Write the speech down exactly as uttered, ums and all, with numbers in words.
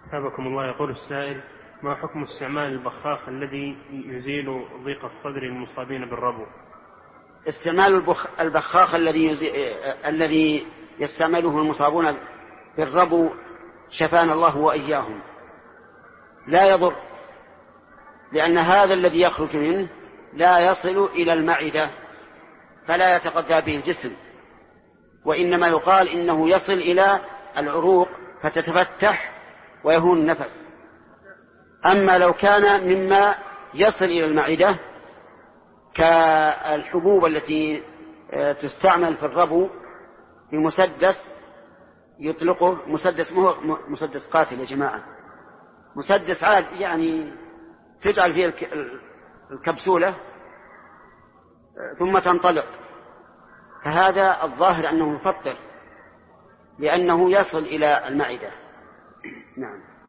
حفظكم الله. يقول السائل: ما حكم استعمال البخاخ الذي يزيل ضيق الصدر للمصابين بالربو؟ استعمال البخاخ الذي يزي... الذي يستعمله المصابون بالربو شفانا الله وإياهم لا يضر، لأن هذا الذي يخرج منه لا يصل إلى المعدة فلا يتغذى به الجسم، وإنما يقال إنه يصل إلى العروق فتتفتح ويهون النفس. أما لو كان مما يصل إلى المعدة كالحبوب التي تستعمل في الربو بمسدس يطلقه، مسدس مو مسدس قاتل يا جماعة، مسدس عادي يعني تجعل فيه الكبسولة ثم تنطلق، فهذا الظاهر أنه يفطر لأنه يصل إلى المعدة. نعم.